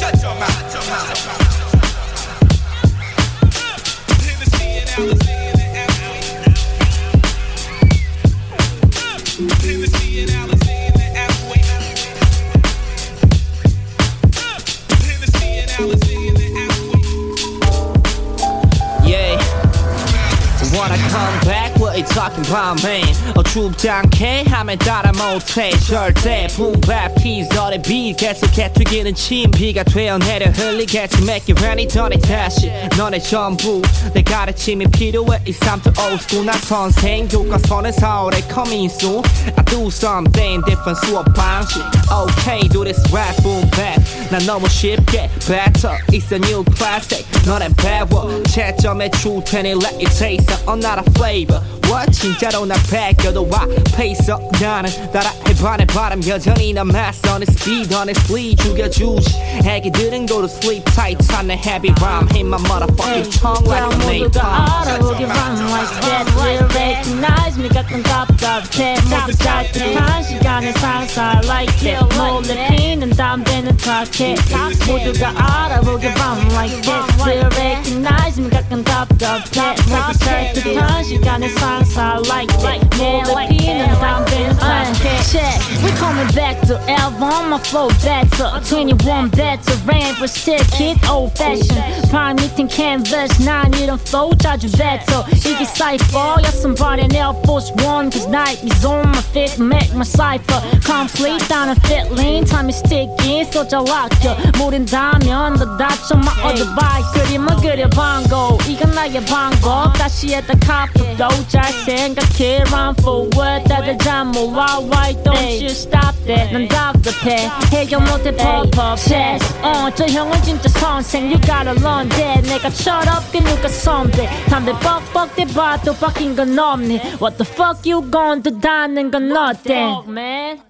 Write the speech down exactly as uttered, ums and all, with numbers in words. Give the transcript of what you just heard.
Wanna come back? What you talking about, man? 어춥지 않게 하면 따라 못해 절대 붐밥 피설의 비 계속해 튀기는 침 비가 되어 내려 흘리겠지 Make it rainy 더니 다시 너네 전부 내 가르침이 필요해 이 삼 도 오스쿨 나 선생 교과서는 서울의 커민수 I do something different 수업 방식 Okay do this rap boom bap 난 너무 쉽게 better It's a new classic 너네 배워 채점에 줄 테니 let it taste another flavor What? 진짜로 날 베껴도 와 pace up 나는 따라해봐내 바람 여전히 남았어 내 speed honestly 죽여주지 애기들은 go to sleep tight time heavy rhyme hit my motherfucking tongue like a napalm 모두가 알아보게 rhyme like that Will recognize me 가끔 답답해 모두 짧듯한 시간에 살살 like that 몰래 피는 담배는 탁해 모두가 알아보게 rhyme like that Will recognize me 가끔 답답해 모두 짧듯한 시간에 살살 like that 몰래 피는 담배는 탁해 Check, we coming back to album, my flow better twenty-one veteran, but still kid old fashioned prime meeting canvas, 난 이런 flow 자주 better 이게 cypher, yeah somebody in Air Force One cause Nike's on my feet, make my cipher complete, 나는 fit lean, time is ticking so 잘 아껴 모른다면 너 다쳐 my advice 그림은 그려 방고 이건 나의 방법 다시 했다 카프도 잘 생각해 run forward 다들 잘 몰라 why don't you stop that 난 답답해 해결 못해 pop-up chess uh, 저 형은 진짜 선생 you gotta learn that 내가 철없게 누가 선배 담배 뻑뻑 대봐도 바뀐 건 없네 What the fuck you gon' do 다는 건 nothing man